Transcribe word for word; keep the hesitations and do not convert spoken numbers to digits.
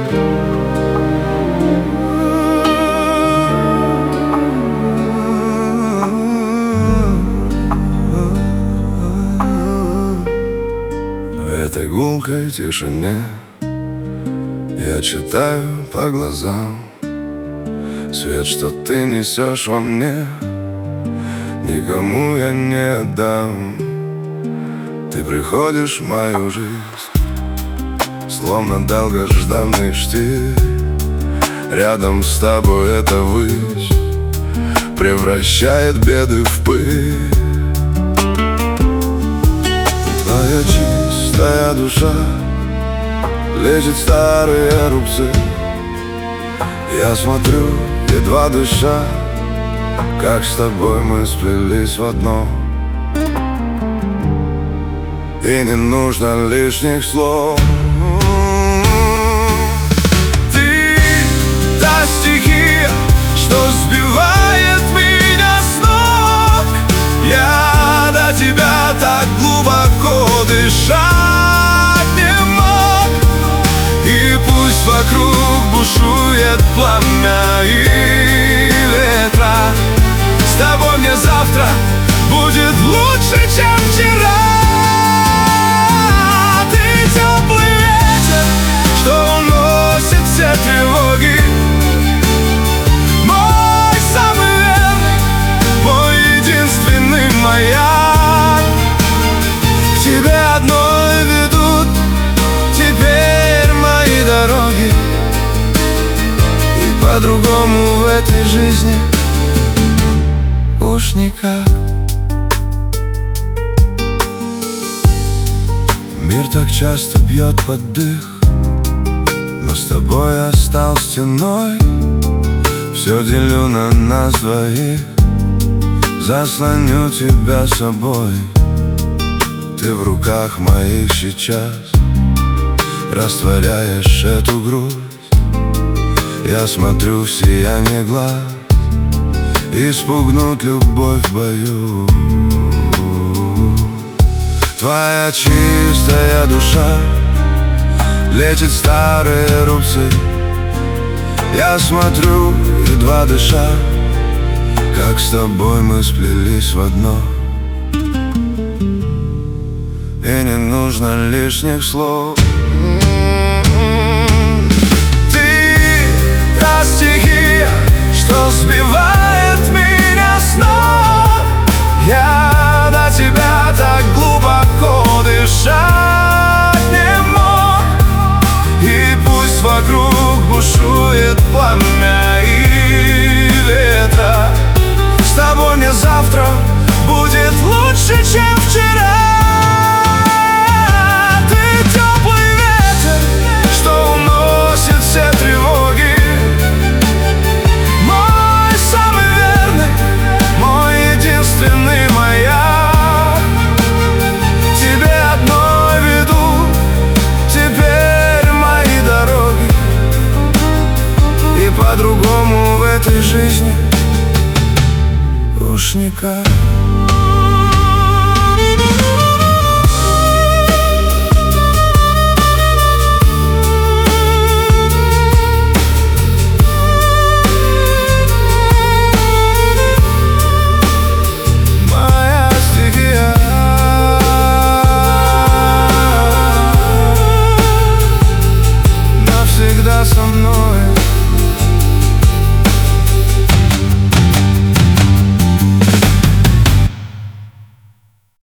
В этой гулкой тишине я читаю по глазам: свет, что ты несешь во мне, никому я не отдам. Ты приходишь в мою жизнь, словно долгожданный штиль. Рядом с тобой эта высь превращает беды в пыль. Твоя чистая душа лечит старые рубцы. Я смотрю, едва дыша, как с тобой мы сплелись в одно. И не нужно лишних слов. Ты та стихия, что сбивает меня с ног. Я до тебя так глубоко дышать не мог. И пусть вокруг бушует пламя и ветра, с тобой мне завтра будет лучше, чем вчера. Все тревоги, мой самый верный, мой единственный маяк. К тебе одной ведут теперь мои дороги, и по-другому в этой жизни уж никак. Мир так часто бьет под дых, но с тобой я стал стеной. Все делю на нас двоих, заслоню тебя собой. Ты в руках моих сейчас растворяешь эту грусть. Я смотрю в сияние глаз, и спугнуть любовь в бою. Твоя чистая душа лечит старые рубцы. Я смотрю, едва дыша, как с тобой мы сплелись в одно. И не нужно лишних слов. Ты та стихия, что сбивает меня с ног. Я до тебя так глубоко дышать не мог. И пусть вокруг бушует пламя и ветра, с тобой мне завтра будет лучше, чем вчера. Ты теплый ветер, что уносит все тревоги, мой самый верный, мой единственный маяк. Тебе одной веду теперь мои дороги, и по-другому в этой жизни уж никак.